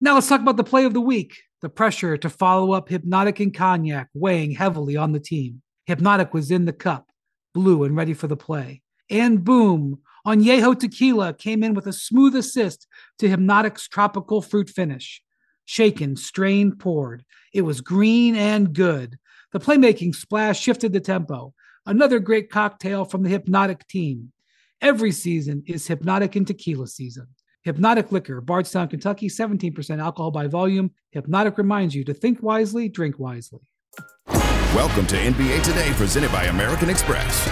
Now let's talk about the play of the week. The pressure to follow up Hypnotic and Cognac weighing heavily on the team. Hypnotic was in the cup, blue and ready for the play. And boom, Añejo Tequila came in with a smooth assist to Hypnotic's tropical fruit finish. Shaken, strained, poured. It was green and good. The playmaking splash shifted the tempo. Another great cocktail from the Hypnotic team. Every season is Hypnotic and Tequila season. Hypnotic Liquor, Bardstown, Kentucky, 17% alcohol by volume. Hypnotic reminds you to think wisely, drink wisely. Welcome to NBA Today, presented by American Express.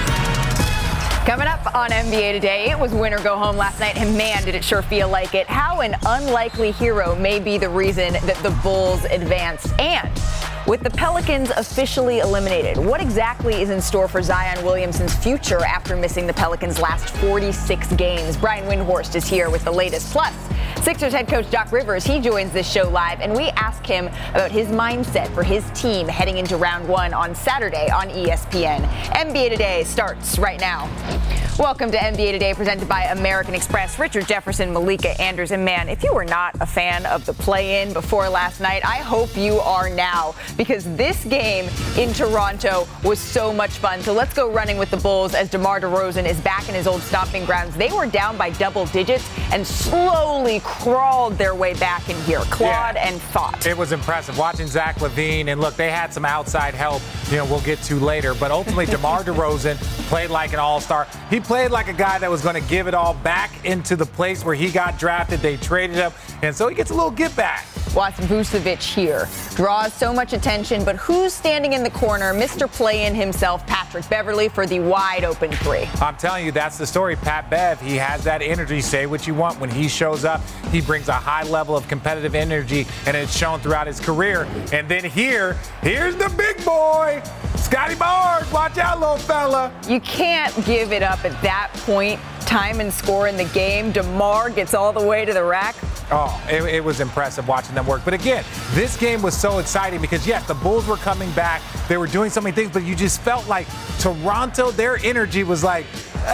Coming up on NBA Today, it was win or go home last night, and man, did it sure feel like it. How an unlikely hero may be the reason that the Bulls advanced. And with the Pelicans officially eliminated, what exactly is in store for Zion Williamson's future after missing the Pelicans' last 46 games? Brian Windhorst is here with the latest. Plus, Sixers head coach Doc Rivers, he joins this show live, and we ask him about his mindset for his team heading into round one on Saturday on ESPN. NBA Today starts right now. Welcome to NBA Today, presented by American Express. Richard Jefferson, Malika Andrews, and man, if you were not a fan of the play-in before last night, I hope you are now, because this game in Toronto was so much fun. So let's go running with the Bulls as DeMar DeRozan is back in his old stomping grounds. They were down by double digits and slowly crawled their way back in here, clawed and fought. It was impressive watching Zach LaVine, and look, they had some outside help, we'll get to later, but ultimately DeMar DeRozan played like an all-star. He played like a guy that was going to give it all back into the place where he got drafted. They traded him, and so he gets a little get back. Watch Vucevic here. Draws so much attention, but who's standing in the corner? Mr. Play-In himself, Patrick Beverley, for the wide-open three. I'm telling you, that's the story. Pat Bev, he has that energy. Say what you want. When he shows up, he brings a high level of competitive energy, and it's shown throughout his career. And then here's the big boy, Scotty Barnes. Watch out, little fella. You can't give it up at that point. Time and score in the game. DeMar gets all the way to the rack. Oh, it was impressive watching them work. But again, this game was so exciting because, yes, the Bulls were coming back. They were doing so many things, but you just felt like Toronto, their energy was like,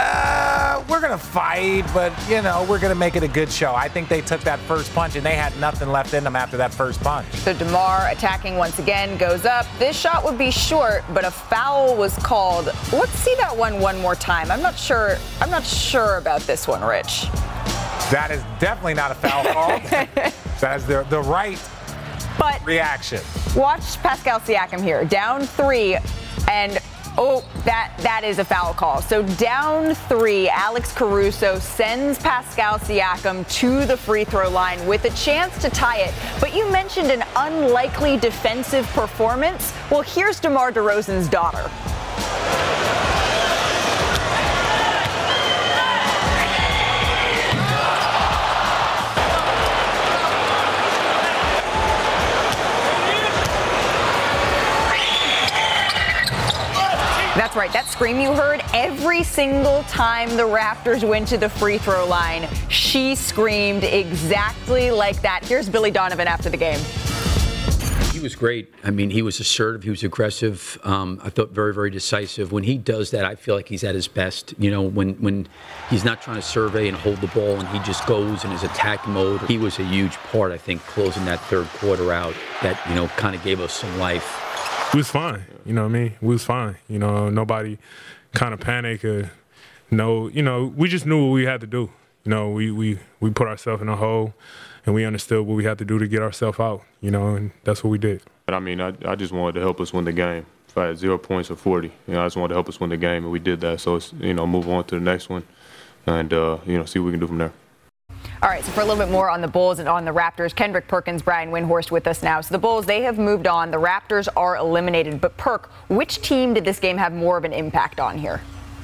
we're going to fight, but, we're going to make it a good show. I think they took that first punch, and they had nothing left in them after that first punch. So DeMar attacking once again goes up. This shot would be short, but a foul was called. Let's see that one more time. I'm not sure about this one, Rich. That is definitely not a foul call. That is the right reaction. Watch Pascal Siakam here. Down 3, and that is a foul call. So down 3, Alex Caruso sends Pascal Siakam to the free throw line with a chance to tie it. But you mentioned an unlikely defensive performance. Well, here's DeMar DeRozan's daughter. That's right. That scream you heard, every single time the Raptors went to the free throw line, she screamed exactly like that. Here's Billy Donovan after the game. He was great. I mean, he was assertive. He was aggressive. I thought very, very decisive. When he does that, I feel like he's at his best. When he's not trying to survey and hold the ball and he just goes in his attack mode. He was a huge part, I think, closing that third quarter out that, kind of gave us some life. We was fine, we was fine. Nobody kind of panicked or we just knew what we had to do. We put ourselves in a hole and we understood what we had to do to get ourselves out, and that's what we did. But I just wanted to help us win the game. If I had 0 points or 40, I just wanted to help us win the game, and we did that. So it's, move on to the next one and, see what we can do from there. All right, so for a little bit more on the Bulls and on the Raptors, Kendrick Perkins, Brian Windhorst with us now. So the Bulls, they have moved on. The Raptors are eliminated. But Perk, which team did this game have more of an impact on here?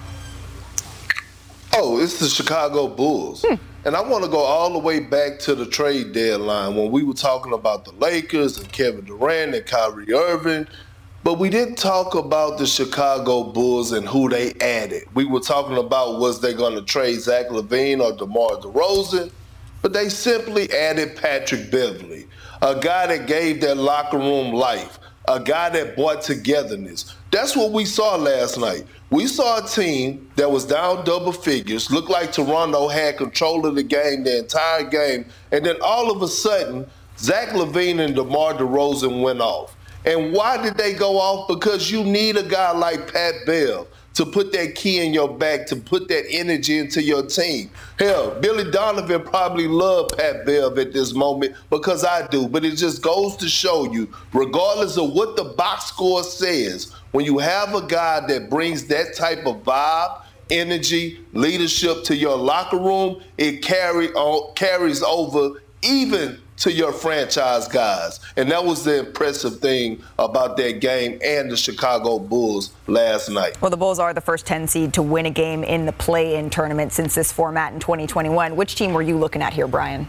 Oh, it's the Chicago Bulls. And I want to go all the way back to the trade deadline when we were talking about the Lakers and Kevin Durant and Kyrie Irving. But we didn't talk about the Chicago Bulls and who they added. We were talking about was they going to trade Zach LaVine or DeMar DeRozan, but they simply added Patrick Beverley, a guy that gave their locker room life, a guy that brought togetherness. That's what we saw last night. We saw a team that was down double figures, looked like Toronto had control of the game the entire game, and then all of a sudden, Zach LaVine and DeMar DeRozan went off. And why did they go off? Because you need a guy like Pat Bev to put that key in your back, to put that energy into your team. Hell, Billy Donovan probably loved Pat Bev at this moment because I do, but it just goes to show you, regardless of what the box score says, when you have a guy that brings that type of vibe, energy, leadership to your locker room, it carries over even to your franchise guys. And that was the impressive thing about that game and the Chicago Bulls last night. Well, the Bulls are the first 10 seed to win a game in the play-in tournament since this format in 2021. Which team were you looking at here, Brian?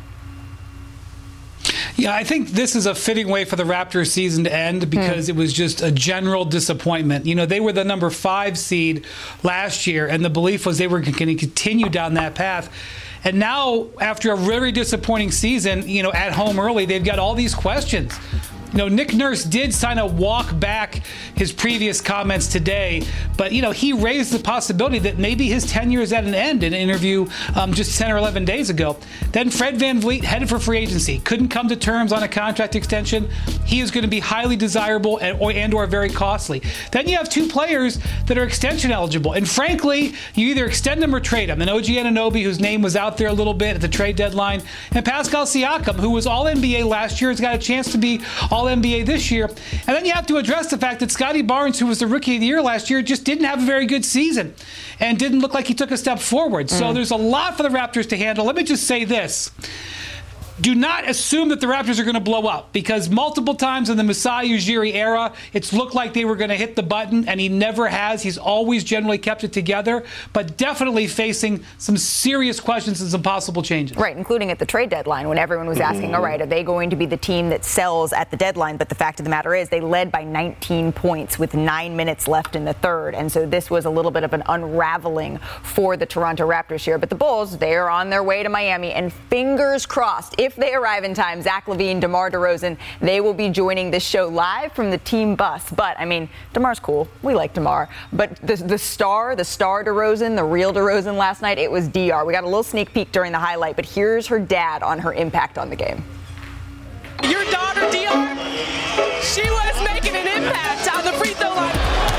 Yeah, I think this is a fitting way for the Raptors season to end because it was just a general disappointment. You know, they were the number 5 seed last year, and the belief was they were going to continue down that path. And now, after a very disappointing season, you know, at home early, they've got all these questions. You know, Nick Nurse did sign a walk back his previous comments today, but, you know, he raised the possibility that maybe his tenure is at an end in an interview just 10 or 11 days ago. Then Fred VanVleet headed for free agency, couldn't come to terms on a contract extension. He is going to be highly desirable and or very costly. Then you have 2 players that are extension eligible, and frankly, you either extend them or trade them. And OG Anunoby, whose name was out there a little bit at the trade deadline, and Pascal Siakam, who was All-NBA last year, has got a chance to be All-NBA this year. And then you have to address the fact that Scotty Barnes, who was the Rookie of the Year last year, just didn't have a very good season and didn't look like he took a step forward. So there's a lot for the Raptors to handle. Let me just say this. Do not assume that the Raptors are going to blow up, because multiple times in the Masai Ujiri era, it's looked like they were going to hit the button, and he never has. He's always generally kept it together, but definitely facing some serious questions and some possible changes. Right, including at the trade deadline when everyone was asking, all right, are they going to be the team that sells at the deadline? But the fact of the matter is they led by 19 points with 9 minutes left in the third, and so this was a little bit of an unraveling for the Toronto Raptors here. But the Bulls, they're on their way to Miami, and fingers crossed, if they arrive in time, Zach LaVine, DeMar DeRozan, they will be joining this show live from the team bus. But, I mean, DeMar's cool. We like DeMar. But the star DeRozan, the real DeRozan last night, it was DR. We got a little sneak peek during the highlight, but here's her dad on her impact on the game. Your daughter, DR, she was making an impact on the free throw line.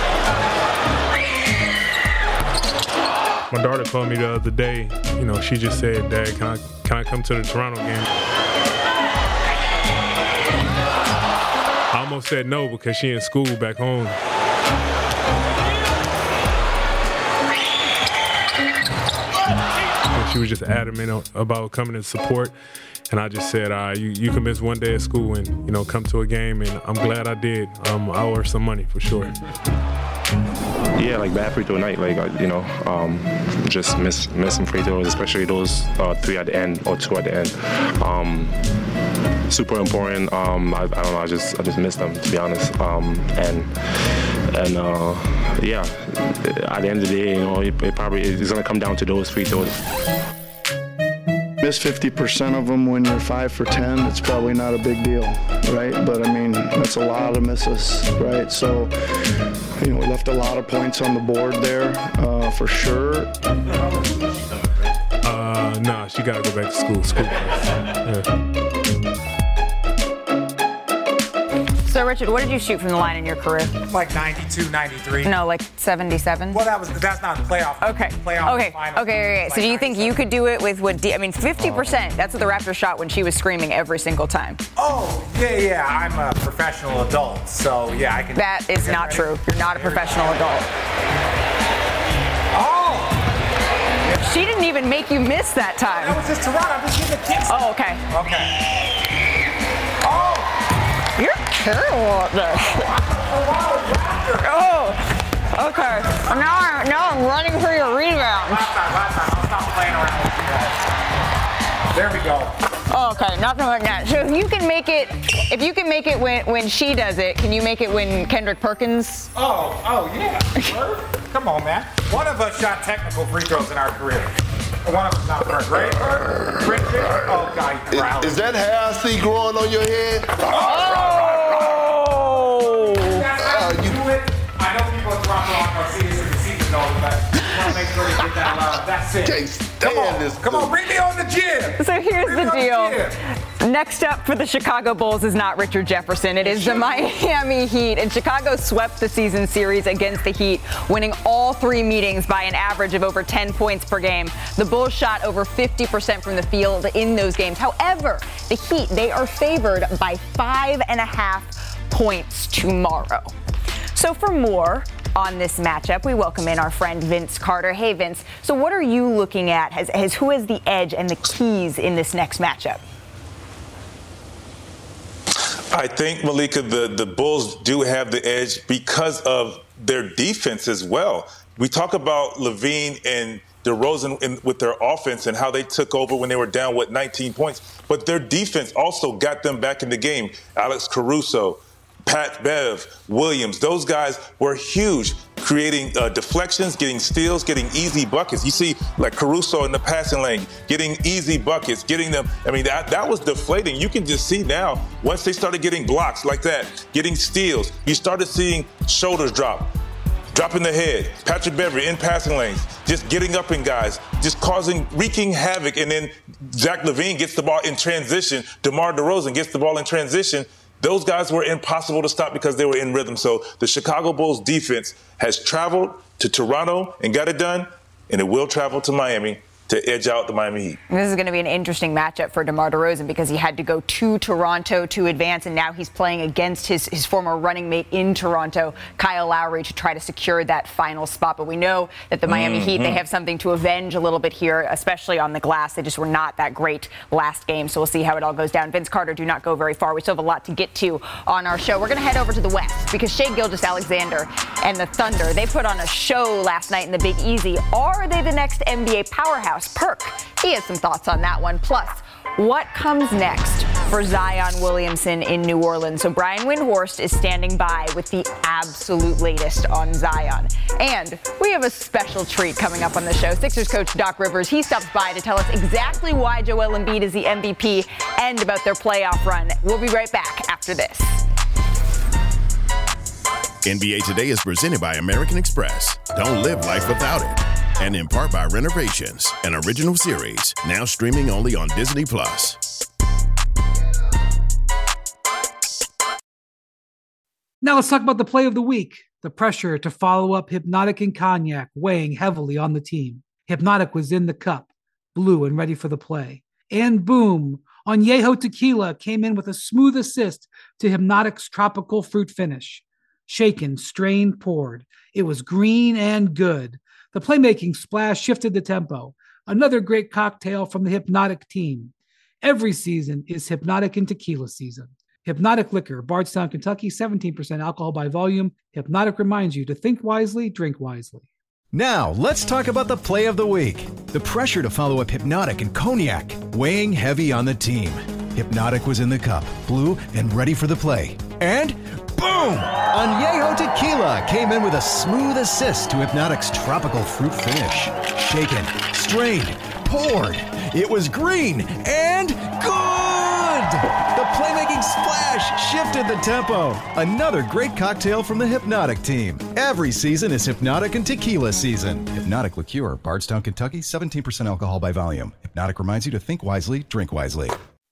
My daughter called me the other day. You know, she just said, "Dad, can I come to the Toronto game?" I almost said no because she in school back home. And she was just adamant about coming to support. And I just said, you can miss one day of school and, you know, come to a game. And I'm glad I did. I owe her some money for sure. Yeah, like bad free throw night, like, you know, just miss some free throws, especially those 3 at the end or 2 at the end. Super important. I don't know, I just missed them, to be honest. Yeah, at the end of the day, you know, it probably is going to come down to those free throws. Miss 50% of them when you're 5 for 10, it's probably not a big deal, right? But I mean, that's a lot of misses, right? So, you know, we left a lot of points on the board there, for sure. Nah, she gotta go back to school. Yeah. So, Richard, what did you shoot from the line in your career? Like 92, 93. No, like 77? Well, that's not a playoff. Okay. Okay. So do you think you could do it with what? 50%. That's what the Raptors shot when she was screaming every single time. Oh, yeah. I'm a professional adult, so yeah, I can. That is not true. You're not a professional adult. Oh! She didn't even make you miss that time. That was just Toronto. I'm just giving the kicks. Oh, okay. Oh! You're terrible at this. Oh, okay. Now I'm running for your rebound. Last time. I'll stop playing around with you guys. There we go. Oh, okay, nothing like that. So if you can make it when she does it, can you make it when Kendrick Perkins? Oh yeah. Come on, man. One of us shot technical free throws in our career. One of us not first, right? Oh, God, is that hair I see growing on your head? Oh! That's it. Can't stand this. Come on, bring me on the gym. So here's the deal. Next up for the Chicago Bulls is not Richard Jefferson. It is the Miami Heat. And Chicago swept the season series against the Heat, winning all 3 meetings by an average of over 10 points per game. The Bulls shot over 50% from the field in those games. However, the Heat, they are favored by 5.5 points tomorrow. So for more on this matchup, we welcome in our friend Vince Carter. Hey, Vince. So what are you looking at as who has the edge and the keys in this next matchup? I think, Malika, the Bulls do have the edge because of their defense as well. We talk about Levine and DeRozan with their offense and how they took over when they were down, 19 points. But their defense also got them back in the game. Alex Caruso, Pat Bev, Williams, those guys were huge, creating deflections, getting steals, getting easy buckets. You see, like Caruso in the passing lane, getting easy buckets, getting them. I mean, that was deflating. You can just see now, once they started getting blocks like that, getting steals, you started seeing shoulders dropping the head, Patrick Beverley in passing lanes, just getting up in guys, just wreaking havoc. And then Zach LaVine gets the ball in transition. DeMar DeRozan gets the ball in transition. Those guys were impossible to stop because they were in rhythm. So the Chicago Bulls defense has traveled to Toronto and got it done, and it will travel to Miami to edge out the Miami Heat. This is going to be an interesting matchup for DeMar DeRozan because he had to go to Toronto to advance, and now he's playing against his former running mate in Toronto, Kyle Lowry, to try to secure that final spot. But we know that the Miami Heat, they have something to avenge a little bit here, especially on the glass. They just were not that great last game, so we'll see how it all goes down. Vince Carter, do not go very far. We still have a lot to get to on our show. We're going to head over to the West because Shai Gilgeous-Alexander and the Thunder, they put on a show last night in the Big Easy. Are they the next NBA powerhouse? Perk, he has some thoughts on that one. Plus, what comes next for Zion Williamson in New Orleans? So Brian Windhorst is standing by with the absolute latest on Zion. And we have a special treat coming up on the show. Sixers coach Doc Rivers, he stops by to tell us exactly why Joel Embiid is the MVP and about their playoff run. We'll be right back after this. NBA Today is presented by American Express. Don't live life without it. And in part by Renovations, an original series, now streaming only on Disney+. Now let's talk about the play of the week. The pressure to follow up Hypnotic and Cognac weighing heavily on the team. Hypnotic was in the cup, blue and ready for the play. And boom, Añejo Tequila came in with a smooth assist to Hypnotic's tropical fruit finish. Shaken, strained, poured. It was green and good. The playmaking splash shifted the tempo. Another great cocktail from the Hypnotic team. Every season is Hypnotic and Tequila season. Hypnotic Liquor, Bardstown, Kentucky, 17% alcohol by volume. Hypnotic reminds you to think wisely, drink wisely. Now, let's talk about the play of the week. The pressure to follow up Hypnotic and Cognac, weighing heavy on the team. Hypnotic was in the cup, blue and ready for the play. And boom! Añejo Tequila came in with a smooth assist to Hypnotic's tropical fruit finish. Shaken, strained, poured. It was green and good! The playmaking splash shifted the tempo. Another great cocktail from the Hypnotic team. Every season is Hypnotic and Tequila season. Hypnotic Liqueur, Bardstown, Kentucky, 17% alcohol by volume. Hypnotic reminds you to think wisely, drink wisely.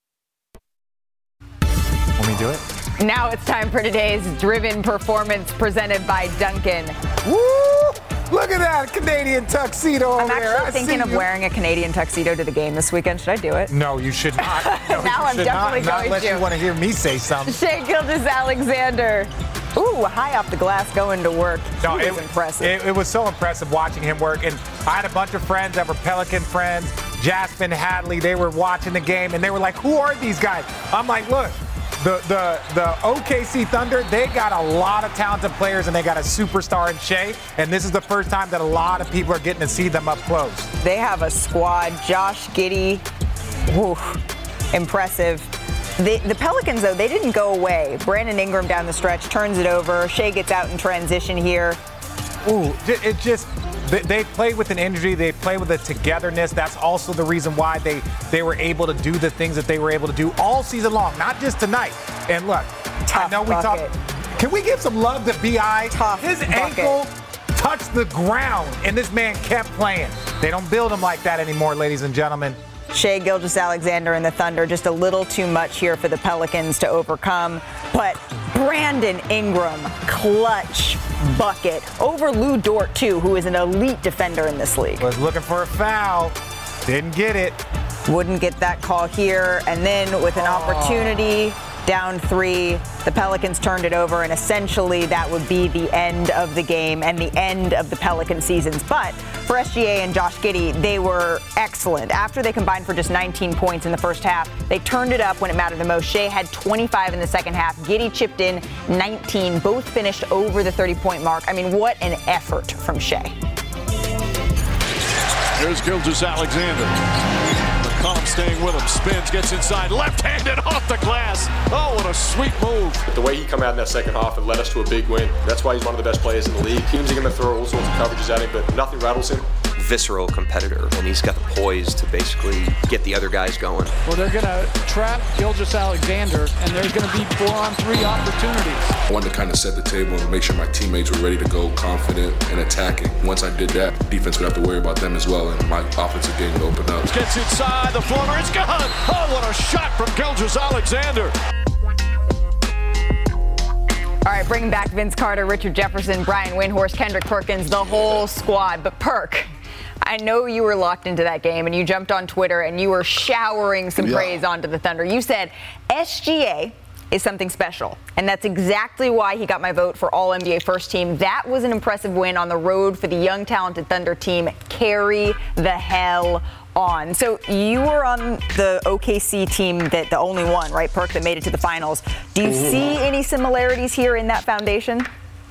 Want me to do it? Now it's time for today's Driven Performance presented by Dunkin'. Woo! Look at that Canadian tuxedo over there. I'm actually thinking of wearing a Canadian tuxedo to the game this weekend. Should I do it? No, you should not. No, now I'm definitely going to. Not unless you want to hear me say something. Shai Gilgeous-Alexander. Ooh, high off the glass going to work. No, it was impressive. It was so impressive watching him work. And I had a bunch of friends that were Pelican friends, Jasmine Hadley. They were watching the game, and they were like, who are these guys? I'm like, look. The OKC Thunder, they got a lot of talented players, and they got a superstar in Shai, and this is the first time that a lot of people are getting to see them up close. They have a squad. Josh Giddey, impressive. The Pelicans, though, they didn't go away. Brandon Ingram down the stretch turns it over. Shai gets out in transition here. Ooh, it just... They play with an energy. They play with a togetherness. That's also the reason why they were able to do the things that they were able to do all season long, not just tonight. And look, Tough I know we bucket. talk. Can we give some love to B.I.? Tough His bucket. ankle touched the ground, and this man kept playing. They don't build him like that anymore, ladies and gentlemen. Shai Gilgeous-Alexander and the Thunder, just a little too much here for the Pelicans to overcome. But Brandon Ingram, clutch bucket over Lou Dort, too, who is an elite defender in this league. Was looking for a foul. Didn't get it. Wouldn't get that call here. And then with an opportunity, down 3, the Pelicans turned it over, and essentially that would be the end of the game and the end of the Pelican seasons. But for SGA and Josh Giddey, they were excellent. After they combined for just 19 points in the first half, they turned it up when it mattered the most. Shai had 25 in the second half. Giddey chipped in 19. Both finished over the 30-point mark. I mean, what an effort from Shai. Here's Gilgeous-Alexander. McCollum staying with him, spins, gets inside, left-handed off the glass. Oh, what a sweet move. The way he come out in that second half, it led us to a big win. That's why he's one of the best players in the league. Teams are going to throw all sorts of coverages at him, but nothing rattles him. Visceral competitor, and he's got the poise to basically get the other guys going. Well, they're going to trap Gilgeous-Alexander, and there's going to be 4-on-3 opportunities. I wanted to kind of set the table and make sure my teammates were ready to go, confident and attacking. Once I did that, defense would have to worry about them as well, and my offensive game would open up. Gets inside, the floater is gone. Oh, what a shot from Gilgeous-Alexander. All right, bringing back Vince Carter, Richard Jefferson, Brian Windhorst, Kendrick Perkins, the whole squad. But Perk, I know you were locked into that game, and you jumped on Twitter, and you were showering some praise onto the Thunder. You said SGA is something special, and that's exactly why he got my vote for All-NBA First Team. That was an impressive win on the road for the young, talented Thunder team. Carry the hell on. So you were on the OKC team, that the only one, right, Perk, that made it to the finals. Do you see any similarities here in that foundation?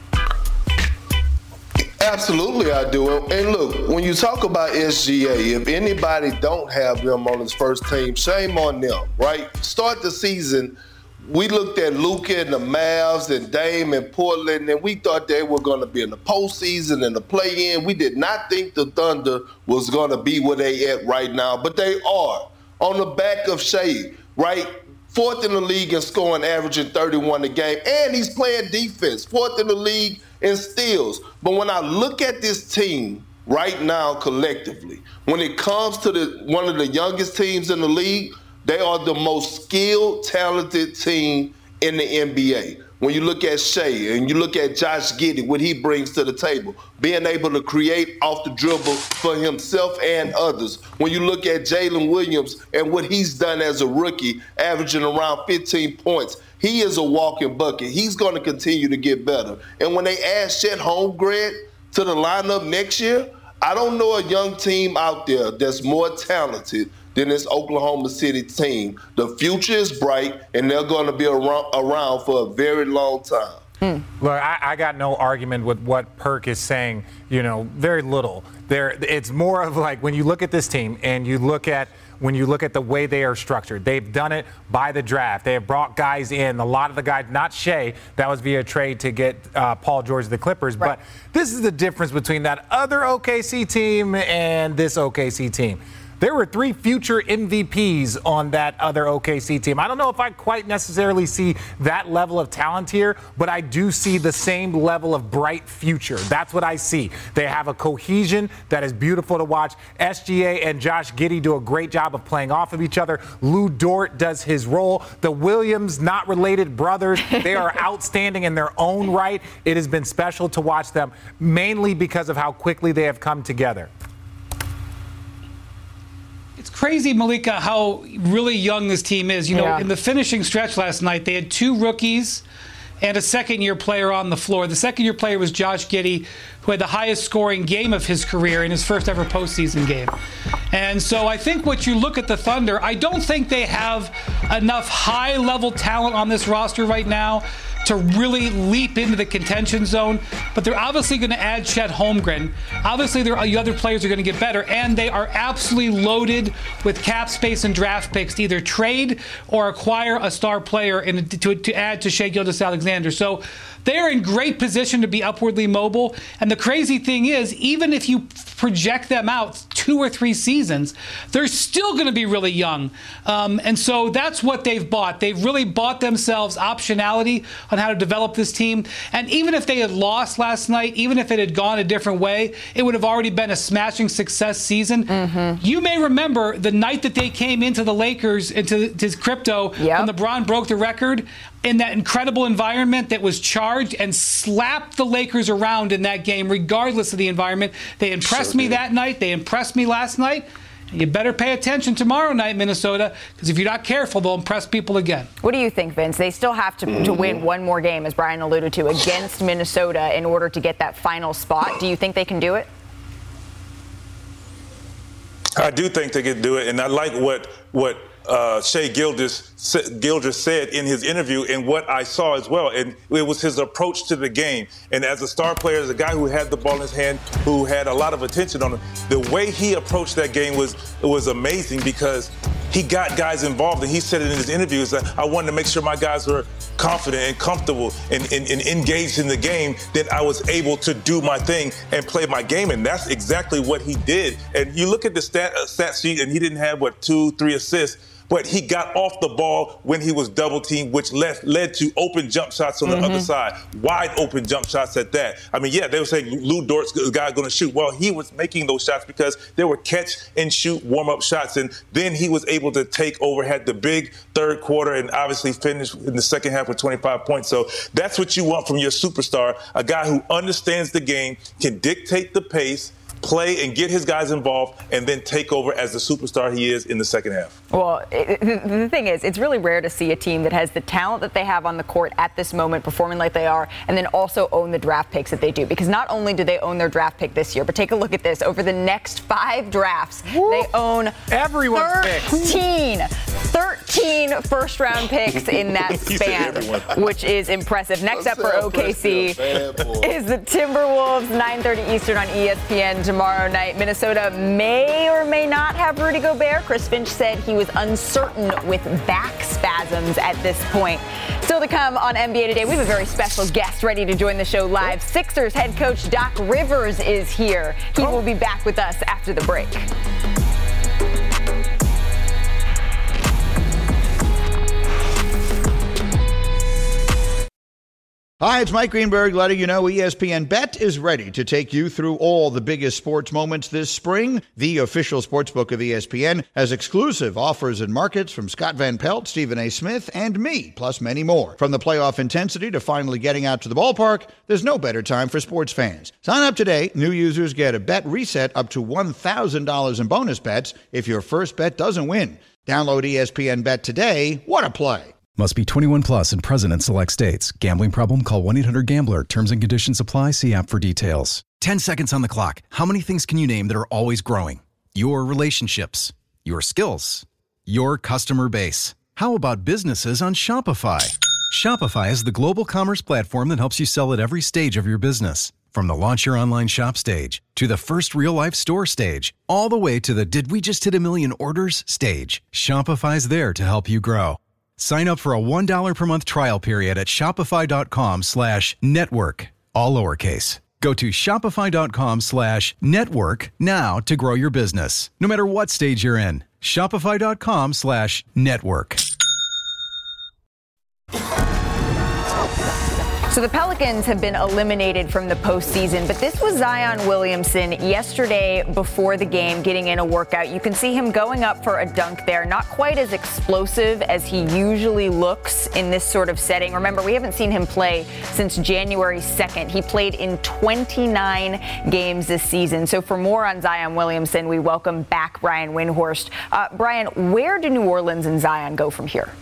Absolutely, I do. And look, when you talk about SGA, if anybody don't have them on his first team, shame on them, right? Start the season, we looked at Luka and the Mavs and Dame and Portland, and we thought they were going to be in the postseason and the play-in. We did not think the Thunder was going to be where they at right now, but they are. On the back of Shai, right? 4th in the league in scoring, averaging 31 a game, and he's playing defense. 4th in the league in steals. But when I look at this team right now collectively, when it comes to one of the youngest teams in the league, they are the most skilled, talented team in the NBA. When you look at Shai and you look at Josh Giddey, what he brings to the table, being able to create off the dribble for himself and others. When you look at Jalen Williams and what he's done as a rookie, averaging around 15 points, he is a walking bucket. He's going to continue to get better. And when they add Chet Holmgren to the lineup next year, I don't know a young team out there that's more talented than this Oklahoma City team. The future is bright, and they're going to be around for a very long time. Look, I got no argument with what Perk is saying, very little. It's more of like when you look at this team and when you look at the way they are structured, they've done it by the draft. They have brought guys in. A lot of the guys, not Shai, that was via trade to get Paul George to the Clippers. Right. But this is the difference between that other OKC team and this OKC team. There were 3 future MVPs on that other OKC team. I don't know if I quite necessarily see that level of talent here, but I do see the same level of bright future. That's what I see. They have a cohesion that is beautiful to watch. SGA and Josh Giddey do a great job of playing off of each other. Lou Dort does his role. The Williams, not related brothers, they are outstanding in their own right. It has been special to watch them, mainly because of how quickly they have come together. It's crazy, Malika, how really young this team is. In the finishing stretch last night, they had 2 rookies and a second-year player on the floor. The second-year player was Josh Giddey, who had the highest scoring game of his career in his first ever postseason game. And so I think what you look at the Thunder, I don't think they have enough high-level talent on this roster right now to really leap into the contention zone, but they're obviously going to add Chet Holmgren. Obviously, the other players are going to get better, and they are absolutely loaded with cap space and draft picks to either trade or acquire a star player to add to Shai Gilgeous-Alexander. So they're in great position to be upwardly mobile. And the crazy thing is, even if you project them out 2 or 3 seasons, they're still going to be really young. And so that's what they've bought. They've really bought themselves optionality on how to develop this team. And even if they had lost last night, even if it had gone a different way, it would have already been a smashing success season. You may remember the night that they came into the Lakers, into crypto, when LeBron broke the record, in that incredible environment that was charged and slapped the Lakers around in that game, regardless of the environment. They impressed me that night. They impressed me last night. And you better pay attention tomorrow night, Minnesota, because if you're not careful, they'll impress people again. What do you think, Vince? They still have to win one more game, as Brian alluded to, against Minnesota in order to get that final spot. Do you think they can do it? I do think they can do it, and I like what Shai Gilgeous said in his interview and what I saw as well. And it was his approach to the game. And as a star player, as a guy who had the ball in his hand, who had a lot of attention on him, the way he approached that game was amazing because he got guys involved. And he said it in his interviews that I wanted to make sure my guys were confident and comfortable and engaged in the game, then I was able to do my thing and play my game. And that's exactly what he did. And you look at the stat sheet, and he didn't have, 2-3 assists, but he got off the ball when he was double teamed, which led to open jump shots on the other side, wide open jump shots at that. I mean, they were saying Lou Dort's the guy going to shoot. Well, he was making those shots because there were catch and shoot warm-up shots, and then he was able to take over, had the big third quarter, and obviously finished in the second half with 25 points. So that's what you want from your superstar, a guy who understands the game, can dictate the pace, play and get his guys involved, and then take over as the superstar he is in the second half. Well, the thing is, it's really rare to see a team that has the talent that they have on the court at this moment, performing like they are, and then also own the draft picks that they do. Because not only do they own their draft pick this year, but take a look at this. Over the next 5 drafts, they own everyone's 13 first-round picks in that span, which is impressive. Next up for OKC is the Timberwolves, 9:30 Eastern on ESPN tomorrow night. Minnesota may or may not have Rudy Gobert. Chris Finch said he was uncertain with back spasms at this point. Still to come on NBA Today, we have a very special guest ready to join the show live. Sixers head coach Doc Rivers is here. He will be back with us after the break. Hi, it's Mike Greenberg letting you know ESPN Bet is ready to take you through all the biggest sports moments this spring. The official sportsbook of ESPN has exclusive offers and markets from Scott Van Pelt, Stephen A. Smith, and me, plus many more. From the playoff intensity to finally getting out to the ballpark, there's no better time for sports fans. Sign up today. New users get a bet reset up to $1,000 in bonus bets if your first bet doesn't win. Download ESPN Bet today. What a play. Must be 21 plus and present in select states. Gambling problem? Call 1-800-GAMBLER. Terms and conditions apply. See app for details. 10 seconds on the clock. How many things can you name that are always growing? Your relationships, your skills, your customer base. How about businesses on Shopify? Shopify is the global commerce platform that helps you sell at every stage of your business. From the launch your online shop stage to the first real-life store stage, all the way to the did we just hit a million orders stage. Shopify's there to help you grow. Sign up for a $1 per month trial period at shopify.com/network, all lowercase. Go to shopify.com/network now to grow your business, no matter what stage you're in. Shopify.com/network. So the Pelicans have been eliminated from the postseason, but this was Zion Williamson yesterday before the game getting in a workout. You can see him going up for a dunk there, not quite as explosive as he usually looks in this sort of setting. Remember, we haven't seen him play since January 2nd. He played in 29 games this season. So for more on Zion Williamson, we welcome back Brian Windhorst. Brian, where do New Orleans and Zion go from here?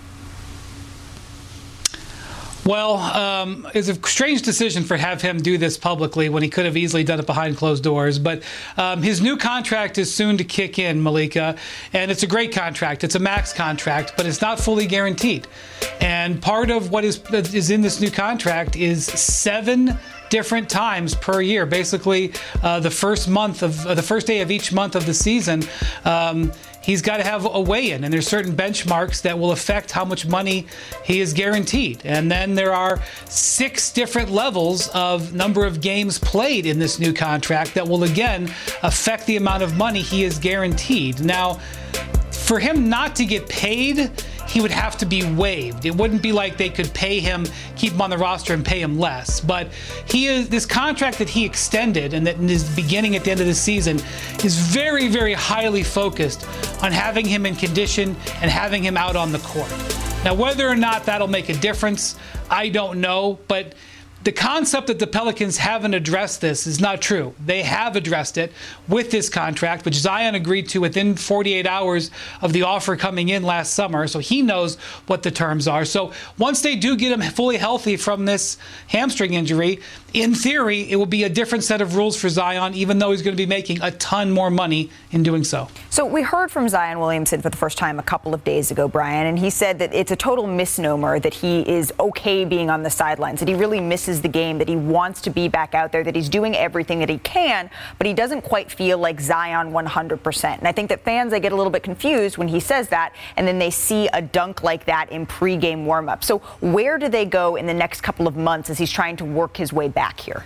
Well, it's a strange decision for have him do this publicly when he could have easily done it behind closed doors. But his new contract is soon to kick in, Malika, and it's a great contract. It's a max contract, but it's not fully guaranteed. And part of what is in this new contract is 7 different times per year. Basically, the first day of each month of the season, he's got to have a weigh-in, and there's certain benchmarks that will affect how much money he is guaranteed. And then there are 6 different levels of number of games played in this new contract that will again affect the amount of money he is guaranteed. Now, for him not to get paid, he would have to be waived. It wouldn't be like they could pay him, keep him on the roster and pay him less. But this contract that he extended and that is beginning at the end of the season is very, very highly focused on having him in condition and having him out on the court. Now, whether or not that'll make a difference, I don't know. But the concept that the Pelicans haven't addressed this is not true. They have addressed it with this contract, which Zion agreed to within 48 hours of the offer coming in last summer, so he knows what the terms are. So once they do get him fully healthy from this hamstring injury, in theory, it will be a different set of rules for Zion, even though he's going to be making a ton more money in doing so. So we heard from Zion Williamson for the first time a couple of days ago, Brian, and he said that it's a total misnomer that he is okay being on the sidelines, that he really misses the game, that he wants to be back out there, that he's doing everything that he can, but he doesn't quite feel like Zion 100%. And I think that fans, they get a little bit confused when he says that, and then they see a dunk like that in pregame warm-up. So where do they go in the next couple of months as he's trying to work his way back here?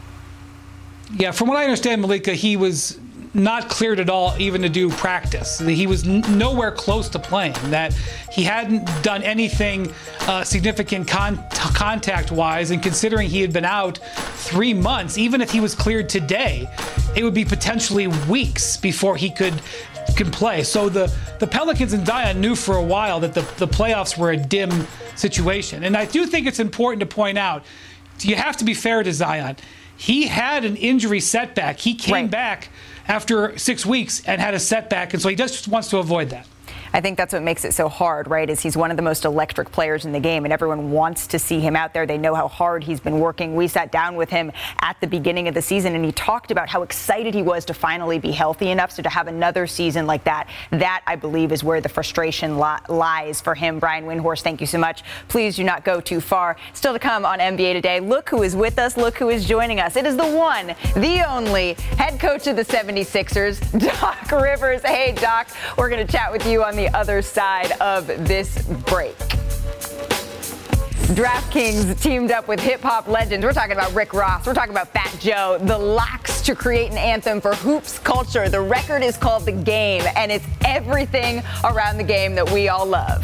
Yeah, from what I understand, Malika, he was not cleared at all even to do practice. He was nowhere close to playing, that he hadn't done anything significant contact-wise, and considering he had been out 3 months, even if he was cleared today, it would be potentially weeks before he could play. So the Pelicans and Zion knew for a while that the playoffs were a dim situation. And I do think it's important to point out, you have to be fair to Zion. He had an injury setback. He came back after 6 weeks and had a setback, and so he just wants to avoid that. I think that's what makes it so hard, right, is he's one of the most electric players in the game, and everyone wants to see him out there. They know how hard he's been working. We sat down with him at the beginning of the season, and he talked about how excited he was to finally be healthy enough, so to have another season like that, that, I believe, is where the frustration lies for him. Brian Windhorst, thank you so much. Please do not go too far. Still to come on NBA Today, look who is with us, look who is joining us. It is the one, the only head coach of the 76ers, Doc Rivers. Hey, Doc, we're going to chat with you on the other side of this break. DraftKings teamed up with hip-hop legends. We're talking about Rick Ross. We're talking about Fat Joe. The Lox to create an anthem for hoops culture. The record is called The Game, and it's everything around the game that we all love.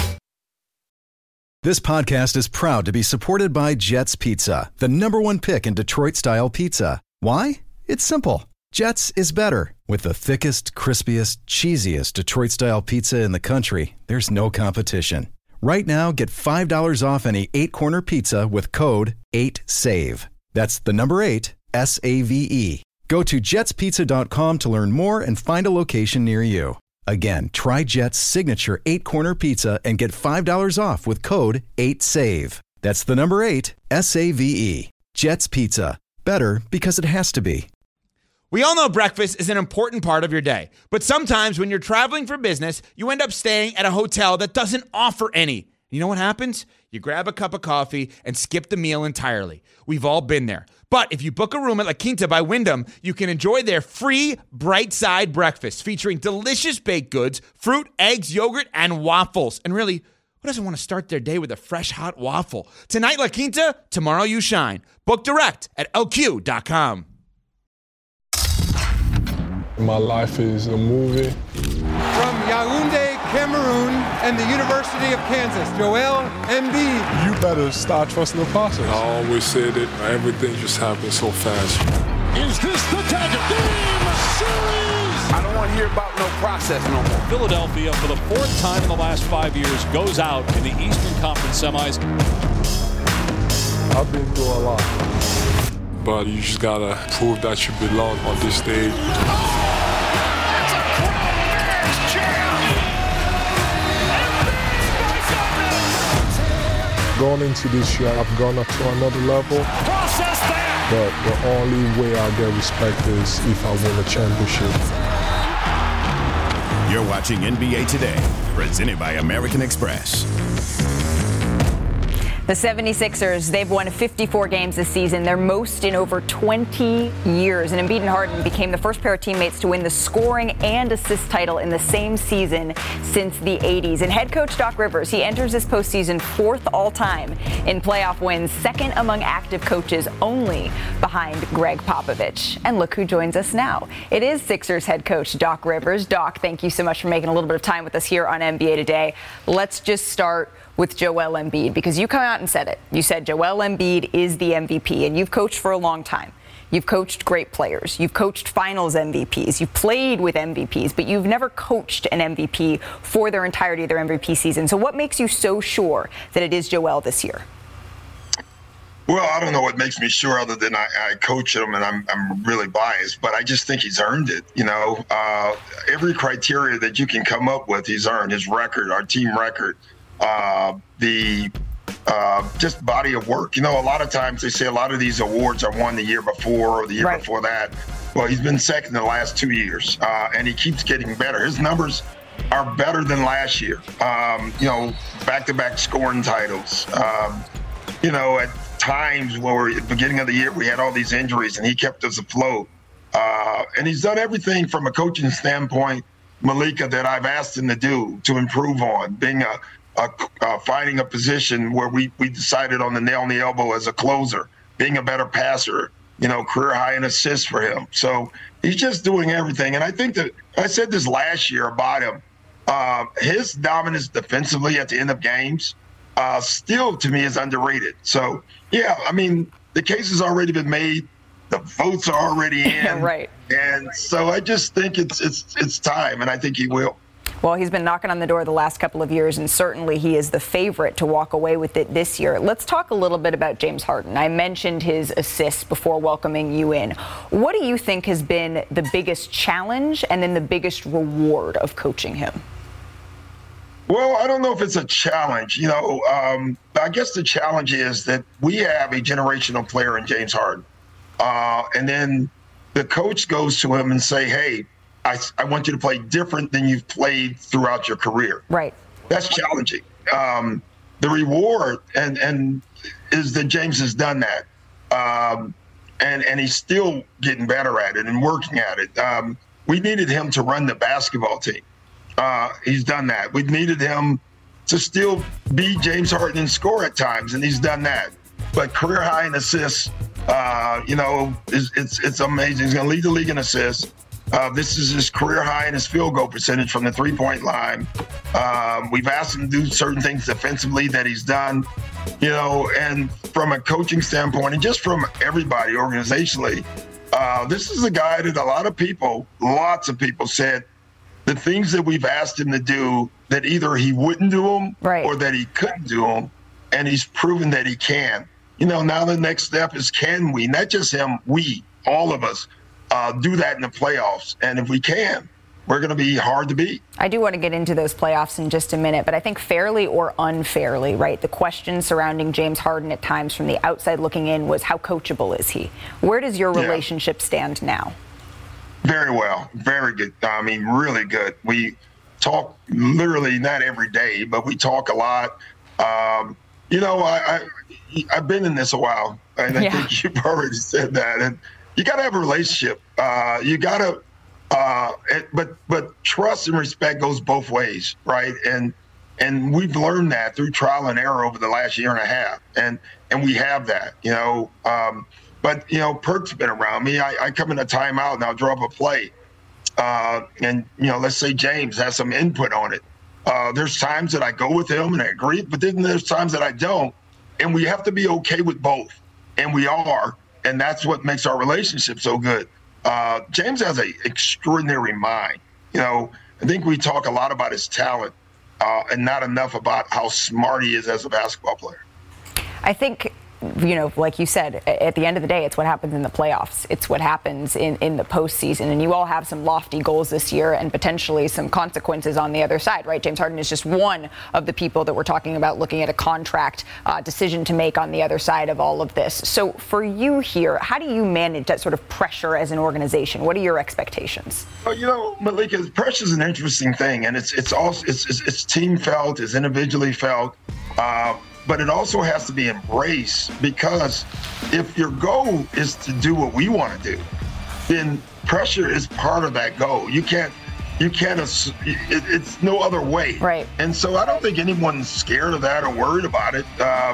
This podcast is proud to be supported by Jets Pizza, the #1 pick in Detroit-style pizza. Why? It's simple. Jets is better. With the thickest, crispiest, cheesiest Detroit-style pizza in the country, there's no competition. Right now, get $5 off any 8-corner pizza with code 8SAVE. That's the number 8, S-A-V-E. Go to jetspizza.com to learn more and find a location near you. Again, try Jet's signature 8-corner pizza and get $5 off with code 8SAVE. That's the number 8, S-A-V-E. Jet's Pizza. Better because it has to be. We all know breakfast is an important part of your day, but sometimes when you're traveling for business, you end up staying at a hotel that doesn't offer any. You know what happens? You grab a cup of coffee and skip the meal entirely. We've all been there. But if you book a room at La Quinta by Wyndham, you can enjoy their free Bright Side breakfast featuring delicious baked goods, fruit, eggs, yogurt, and waffles. And really, who doesn't want to start their day with a fresh, hot waffle? Tonight, La Quinta, tomorrow you shine. Book direct at lq.com. My life is a movie. From Yaoundé, Cameroon, and the University of Kansas, Joel Embiid. You better start trusting the process. I always said it. Everything just happens so fast. Is this the tag of game series? I don't want to hear about no process no more. Philadelphia, for the 4th time in the last 5 years, goes out in the Eastern Conference semis. I've been through a lot. But you just gotta prove that you belong on this stage. Going into this year, I've gone up to another level. But the only way I get respect is if I win a championship. You're watching NBA Today, presented by American Express. The 76ers, they've won 54 games this season, their most in over 20 years. And Embiid and Harden became the first pair of teammates to win the scoring and assist title in the same season since the 80s. And head coach Doc Rivers, he enters this postseason fourth all-time in playoff wins, second among active coaches, only behind Greg Popovich. And look who joins us now. It is Sixers head coach Doc Rivers. Doc, thank you so much for making a little bit of time with us here on NBA Today. Let's just start with Joel Embiid, because you come out and said it. You said Joel Embiid is the MVP, and you've coached for a long time. You've coached great players. You've coached finals MVPs. You've played with MVPs, but you've never coached an MVP for their entirety of their MVP season. So what makes you so sure that it is Joel this year? Well, I don't know what makes me sure other than I coach him, and I'm really biased, but I just think he's earned it. You know, every criteria that you can come up with, he's earned. His record, our team record, just body of work. You know, a lot of times they say a lot of these awards are won the year before or the year before that. Well, he's been second the last 2 years, and he keeps getting better. His numbers are better than last year. You know, back-to-back scoring titles. You know, at times where at the beginning of the year we had all these injuries, and he kept us afloat. And he's done everything from a coaching standpoint, Malika, that I've asked him to do to improve on, being finding a position where we decided on the nail in the elbow as a closer, being a better passer, you know, career high in assists for him. So he's just doing everything. And I think that I said this last year about him. His dominance defensively at the end of games still, to me, is underrated. So, yeah, I mean, the case has already been made. The votes are already in. Right. And so I just think it's time, and I think he will. Well, he's been knocking on the door the last couple of years, and certainly he is the favorite to walk away with it this year. Let's talk a little bit about James Harden. I mentioned his assists before welcoming you in. What do you think has been the biggest challenge and then the biggest reward of coaching him? Well, I don't know if it's a challenge. You know, I guess the challenge is that we have a generational player in James Harden. And then the coach goes to him and say, hey, I want you to play different than you've played throughout your career. Right. That's challenging. The reward and is that James has done that. And he's still getting better at it and working at it. We needed him to run the basketball team. He's done that. We needed him to still be James Harden and score at times, and he's done that. But career high in assists, you know, it's amazing. He's going to lead the league in assists. This is his career high in his field goal percentage from the three-point line. We've asked him to do certain things defensively that he's done, you know, and from a coaching standpoint and just from everybody organizationally, this is a guy that lots of people said the things that we've asked him to do that either he wouldn't do them or that he couldn't do them, and he's proven that he can. You know, now the next step is, can we, not just him, we, all of us, do that in the playoffs. And if we can, we're going to be hard to beat. I do want to get into those playoffs in just a minute, but I think fairly or unfairly, right, the question surrounding James Harden at times from the outside looking in was, how coachable is he? Where does your relationship stand now? Very well. Very good. I mean, really good. We talk literally not every day, but we talk a lot. You know, I've been in this a while, and I think you've already said that. And you got to have a relationship. You got to, but trust and respect goes both ways, right? And we've learned that through trial and error over the last year and a half, and we have that, you know. But you know, Perk's been around me. I come in a timeout and I'll draw up a play, and you know, let's say James has some input on it. There's times that I go with him and I agree, but then there's times that I don't, and we have to be okay with both, and we are. And that's what makes our relationship so good. James has an extraordinary mind. You know, I think we talk a lot about his talent and not enough about how smart he is as a basketball player. I think, you know, like you said, at the end of the day, it's what happens in the playoffs. It's what happens in the postseason. And you all have some lofty goals this year and potentially some consequences on the other side, right? James Harden is just one of the people that we're talking about looking at a contract decision to make on the other side of all of this. So for you here, how do you manage that sort of pressure as an organization? What are your expectations? Well, you know, Malika, pressure is an interesting thing, and it's team felt, it's individually felt. but it also has to be embraced, because if your goal is to do what we want to do, then pressure is part of that goal. You can't, it's no other way. Right. And so I don't think anyone's scared of that or worried about it.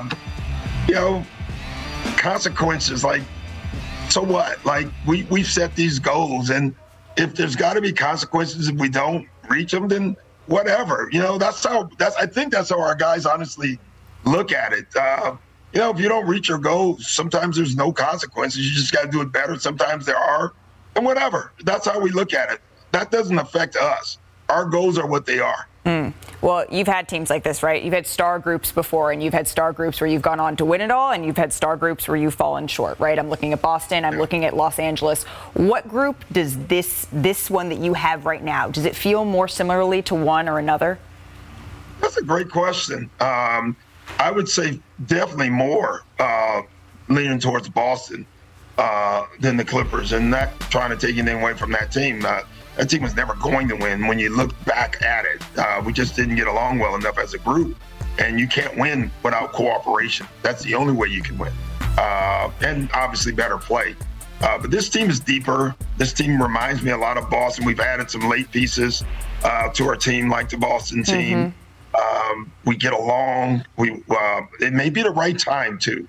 Consequences, like, so what? Like, we've set these goals, and if there's got to be consequences if we don't reach them, then whatever. I think that's how our guys honestly look at it. If you don't reach your goals, sometimes there's no consequences. You just got to do it better. Sometimes there are, and whatever. That's how we look at it. That doesn't affect us. Our goals are what they are. Well, you've had teams like this, right? You've had star groups before, and you've had star groups where you've gone on to win it all, and you've had star groups where you've fallen short, right? I'm looking at Boston. I'm looking at Los Angeles. What group does this one that you have right now, does it feel more similarly to one or another? That's a great question. I would say definitely more leaning towards Boston than the Clippers, and not trying to take anything away from that team. That team was never going to win when you look back at it. We just didn't get along well enough as a group, and you can't win without cooperation. That's the only way you can win, and obviously better play. But this team is deeper. This team reminds me a lot of Boston. We've added some late pieces to our team, like the Boston team. We get along. It may be the right time too.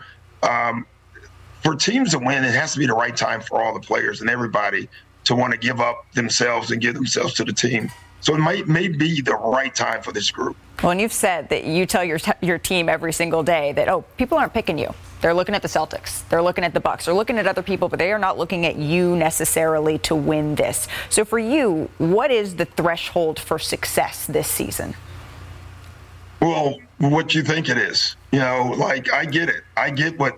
For teams to win, it has to be the right time for all the players and everybody to want to give up themselves and give themselves to the team. So it may be the right time for this group. Well, and you've said that you tell your team every single day that, people aren't picking you. They're looking at the Celtics. They're looking at the Bucks. They're looking at other people, but they are not looking at you necessarily to win this. So for you, what is the threshold for success this season? Well, what you think it is. I get it. I get what,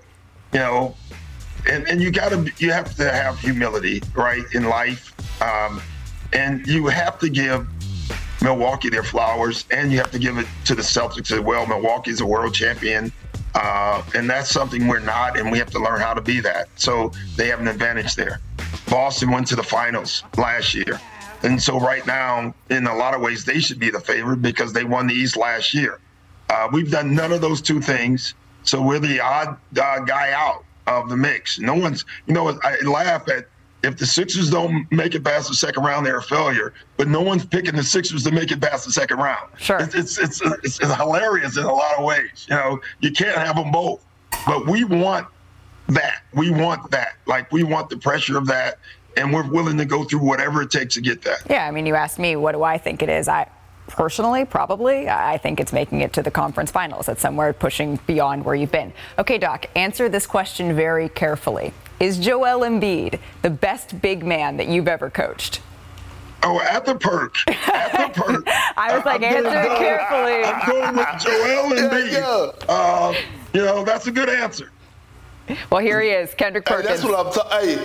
and you have to have humility, right, in life. And you have to give Milwaukee their flowers, and you have to give it to the Celtics as well. Milwaukee's a world champion, and that's something we're not, and we have to learn how to be that. So they have an advantage there. Boston went to the finals last year. And so right now, in a lot of ways, they should be the favorite because they won the East last year. We've done none of those two things, so we're the odd guy out of the mix. No one's, I laugh at if the Sixers don't make it past the second round, they're a failure. But no one's picking the Sixers to make it past the second round. Sure, it's hilarious in a lot of ways. You can't have them both, but we want that. We want that. Like, we want the pressure of that, and we're willing to go through whatever it takes to get that. Yeah, I mean, you asked me, what do I think it is? Personally, probably, I think it's making it to the conference finals. It's somewhere pushing beyond where you've been. Okay, Doc, answer this question very carefully. Is Joel Embiid the best big man that you've ever coached? Oh, at the perk. At the perk. I was answer it carefully. I'm going with Joel Embiid. That's a good answer. Well, here he is, Kendrick Perkins. That's what I'm talking.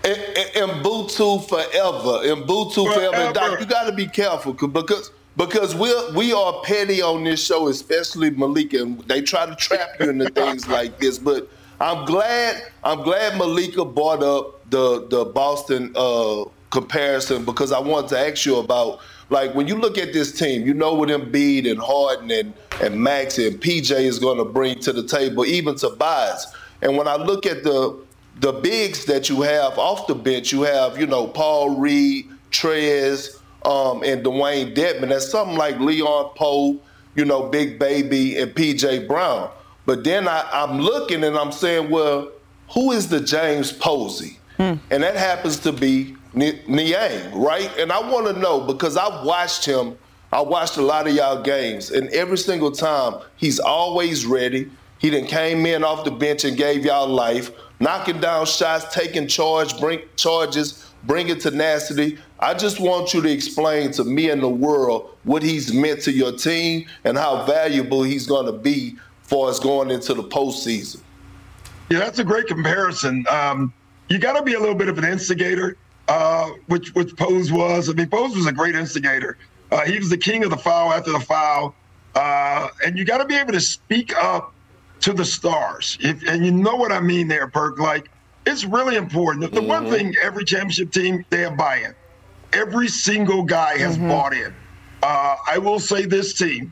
Mbutu forever. Mbutu forever. Doc, you got to be careful because we are petty on this show, especially Malika, and they try to trap you into things like this. But I'm glad Malika brought up the Boston comparison, because I wanted to ask you about, like, when you look at this team, what Embiid and Harden and Max and PJ is going to bring to the table, even Tobias. And when I look at the bigs that you have off the bench, you have, Paul Reed, Trez, and Dwayne Dedmon. That's something like Leon Poe, Big Baby, and PJ Brown. But then I'm looking and I'm saying, well, who is the James Posey? And that happens to be Niang, right? And I want to know, because I've watched him. I watched a lot of y'all games, and every single time he's always ready. He done came in off the bench and gave y'all life, knocking down shots, taking charges, bringing tenacity. I just want you to explain to me and the world what he's meant to your team and how valuable he's going to be for us going into the postseason. Yeah, that's a great comparison. You got to be a little bit of an instigator, which Pose was. I mean, Pose was a great instigator. He was the king of the foul after the foul. And you got to be able to speak up to the stars. And you know what I mean there, Perk. Like, it's really important. The one thing, every championship team, they have buy-in. Every single guy has bought in. I will say this team,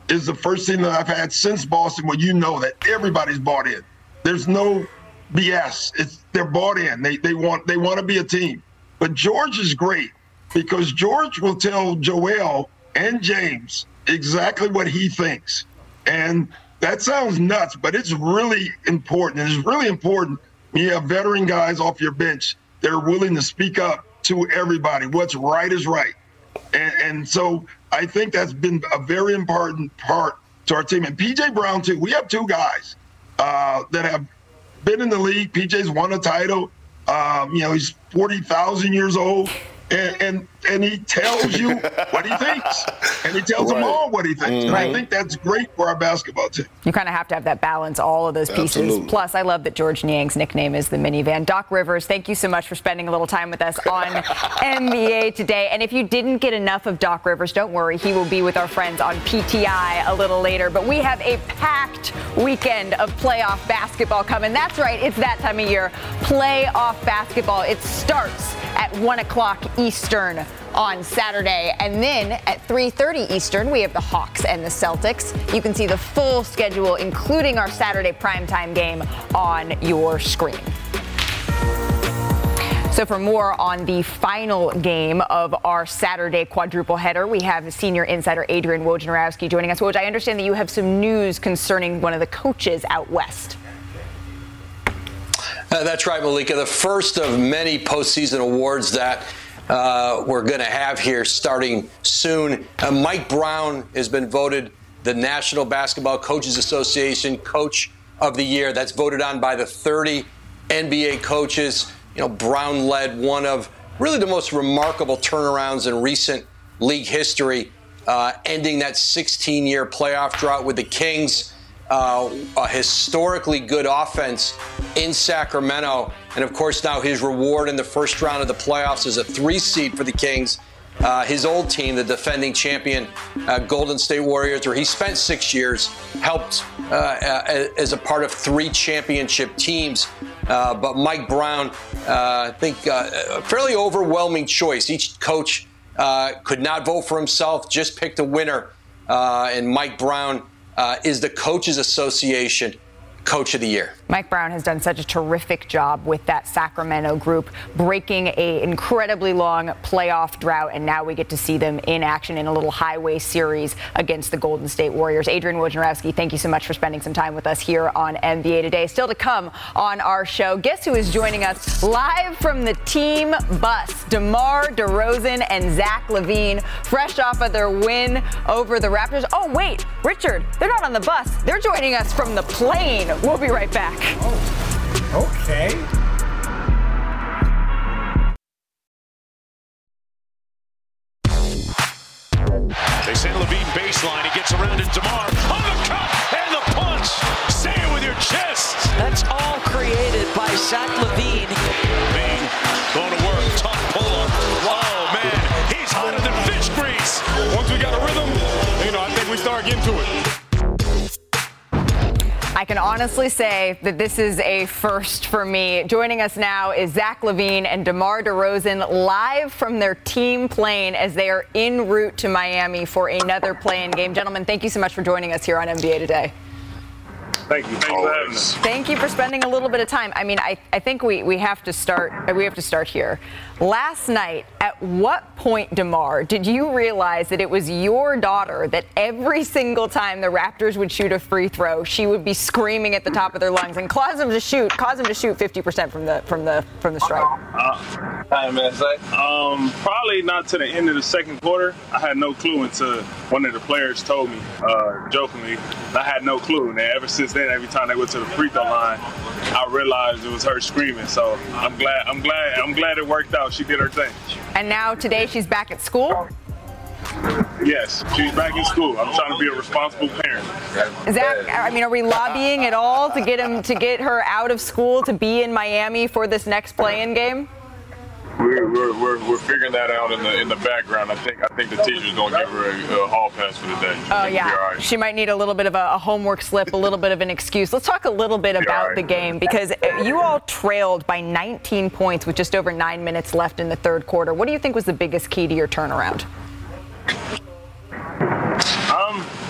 is the first team that I've had since Boston where you know that everybody's bought in. There's no BS. They're bought in. They want to be a team. But George is great because George will tell Joel and James exactly what he thinks. And that sounds nuts, but it's really important. And it's really important when you have veteran guys off your bench that are willing to speak up to everybody. What's right is right. And so I think that's been a very important part to our team. And P.J. Brown, too. We have two guys that have been in the league. P.J.'s won a title. He's 40,000 years old. And he tells you what he thinks. And he tells them all what he thinks. And I think that's great for our basketball team. You kind of have to have that balance, all of those pieces. Absolutely. Plus, I love that George Niang's nickname is the minivan. Doc Rivers, thank you so much for spending a little time with us on NBA Today. And if you didn't get enough of Doc Rivers, don't worry. He will be with our friends on PTI a little later. But we have a packed weekend of playoff basketball coming. That's right. It's that time of year. Playoff basketball. It starts at 1 o'clock Eastern on Saturday. And then at 3:30 Eastern, we have the Hawks and the Celtics. You can see the full schedule, including our Saturday primetime game, on your screen. So for more on the final game of our Saturday quadruple header, we have senior insider Adrian Wojnarowski joining us. Woj, I understand that you have some news concerning one of the coaches out west. That's right, Malika. The first of many postseason awards that we're going to have here starting soon. Mike Brown has been voted the National Basketball Coaches Association Coach of the Year. That's voted on by the 30 NBA coaches. Brown led one of really the most remarkable turnarounds in recent league history, ending that 16-year playoff drought with the Kings. A historically good offense in Sacramento. And, of course, now his reward in the first round of the playoffs is a 3 seed for the Kings. His old team, the defending champion Golden State Warriors, where he spent 6 years, helped as a part of 3 championship teams. But Mike Brown, I think, a fairly overwhelming choice. Each coach could not vote for himself, just picked a winner. And Mike Brown is the Coaches Association Coach of the Year. Mike Brown has done such a terrific job with that Sacramento group, breaking an incredibly long playoff drought, and now we get to see them in action in a little highway series against the Golden State Warriors. Adrian Wojnarowski, thank you so much for spending some time with us here on NBA Today. Still to come on our show, guess who is joining us live from the team bus? DeMar DeRozan and Zach LaVine, fresh off of their win over the Raptors. Oh, wait, Richard, they're not on the bus. They're joining us from the plane. We'll be right back. Oh, okay. They send LaVine baseline. He gets around to DeMar. On the cut and the punch. Say it with your chest. That's all created by Zach LaVine. LaVine going to work. Tough pull-up. Oh, man. He's hotter than fish grease. Once we got a rhythm, I think we start getting to it. I can honestly say that this is a first for me. Joining us now is Zach LaVine and DeMar DeRozan live from their team plane as they are en route to Miami for another play-in game. Gentlemen, thank you so much for joining us here on NBA Today. Thank you. Thanks for having us. Thank you for spending a little bit of time. I mean, I think we have to start. We have to start here. Last night, at what point, DeMar, did you realize that it was your daughter that every single time the Raptors would shoot a free throw, she would be screaming at the top of their lungs and cause them to shoot 50% from the stripe? Probably not to the end of the second quarter. I had no clue until one of the players told me, jokingly. I had no clue, and ever since then, every time they went to the free throw line, I realized it was her screaming. So I'm glad it worked out. She did her thing. And now today she's back at school? Yes, she's back in school. I'm trying to be a responsible parent. Zach, I mean, are we lobbying at all to get her out of school to be in Miami for this next play-in game? We're figuring that out in the background. I think the teacher's going to give her a hall pass for the day. Oh yeah, right. She might need a little bit of a homework slip, a little bit of an excuse. Let's talk a little bit about the game, because you all trailed by 19 points with just over 9 minutes left in the third quarter. What do you think was the biggest key to your turnaround?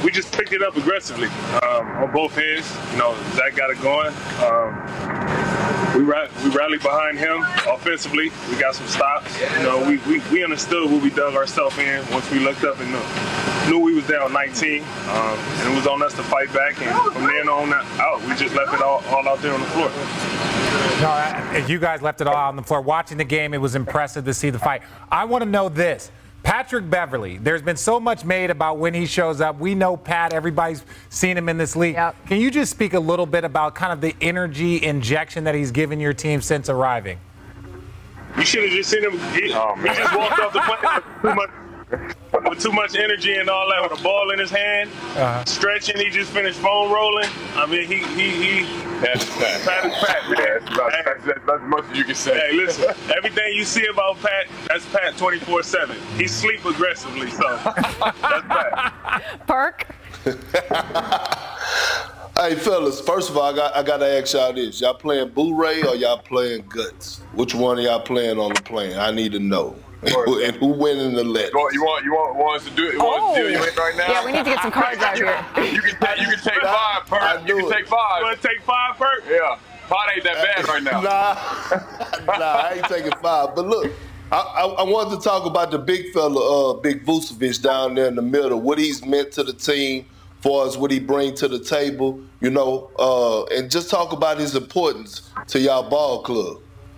we just picked it up aggressively on both ends. You know, Zach got it going. We rallied behind him offensively. We got some stops. You know, we understood what we dug ourselves in once we looked up and knew we was down 19. And it was on us to fight back. And from then on out, we just left it all out there on the floor. No, you guys left it all out on the floor. Watching the game, it was impressive to see the fight. I want to know this. Patrick Beverley, there's been so much made about when he shows up. We know Pat, everybody's seen him in this league. Yep. Can you just speak a little bit about kind of the energy injection that he's given your team since arriving? You should have just seen him. He just walked off the plane with too much energy and all that, with a ball in his hand, stretching. He just finished foam rolling. I mean, Pat is Pat, man. That's as much as you can say. Hey, listen, everything you see about Pat, that's Pat 24/7. He sleep aggressively, so that's Pat. Perk? Hey, fellas, first of all, I got to ask y'all this. Y'all playing Boo-Ray or y'all playing Guts? Which one of y'all playing on the plane? I need to know. And who winning the let? You want us to do it? You want us to do it right now? Yeah, we need to get some cards out here. You can take 5, Perk. You can take 5. You want to take 5, Perk? Yeah. Pot ain't that bad right now. Nah, I ain't taking 5. But look, I wanted to talk about the big fella, Big Vucevic down there in the middle, what he's meant to the team, far as what he brings to the table, you know, and just talk about his importance to y'all ball club.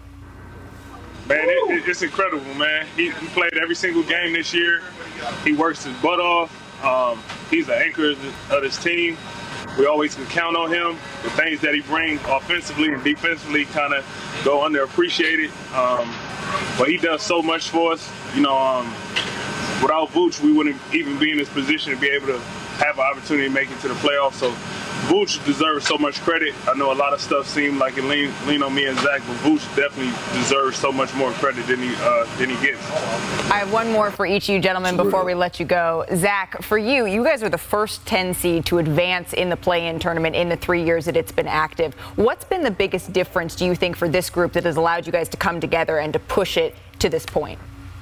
Man, it's incredible, man. He played every single game this year. He works his butt off. He's the anchor of this team. We always can count on him. The things that he brings offensively and defensively kind of go underappreciated. But he does so much for us. You know, without Vooch, we wouldn't even be in this position to be able to have an opportunity to make it to the playoffs. So Vooch deserves so much credit. I know a lot of stuff seemed like it lean on me and Zach, but Vooch definitely deserves so much more credit than he gets. I have one more for each of you gentlemen before we let you go. Zach, for you guys are the first 10 seed to advance in the play-in tournament in the 3 years that it's been active. What's been the biggest difference, do you think, for this group that has allowed you guys to come together and to push it to this point?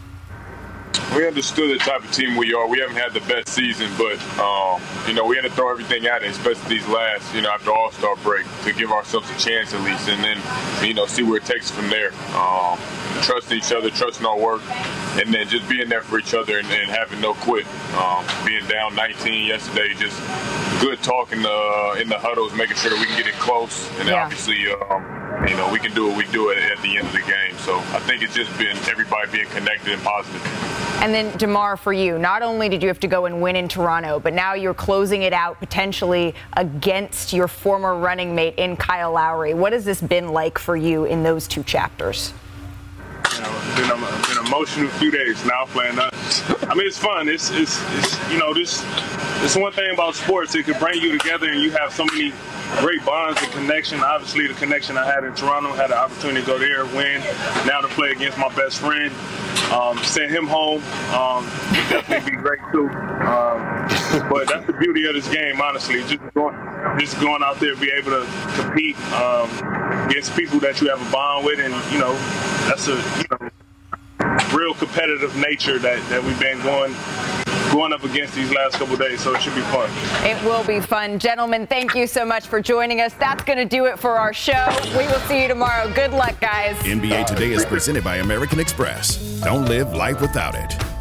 We understood the type of team we are. We haven't had the best season, but, we had to throw everything at it, especially these last, after All-Star break, to give ourselves a chance at least, and then, see where it takes us from there. Trusting each other, trusting our work, and then just being there for each other and having no quit. Being down 19 yesterday, just good talk in the huddles, making sure that we can get it close, and obviously, we can do what we do at the end of the game. So I think it's just been everybody being connected and positive. And then, DeMar, for you, not only did you have to go and win in Toronto, but now you're closing it out potentially against your former running mate in Kyle Lowry. What has this been like for you in those two chapters? It's been an emotional few days now playing that. I mean, it's fun. It's one thing about sports. It could bring you together and you have so many great bonds and connection. Obviously, the connection I had in Toronto, had the opportunity to go there, win. Now to play against my best friend, send him home, would definitely be great too. But that's the beauty of this game, honestly. Just going out there, be able to compete against people that you have a bond with, and that's a real competitive nature that we've been going up against these last couple of days, so it should be fun. It will be fun. Gentlemen, thank you so much for joining us. That's going to do it for our show. We will see you tomorrow. Good luck, guys. NBA Today is presented by American Express. Don't live life without it.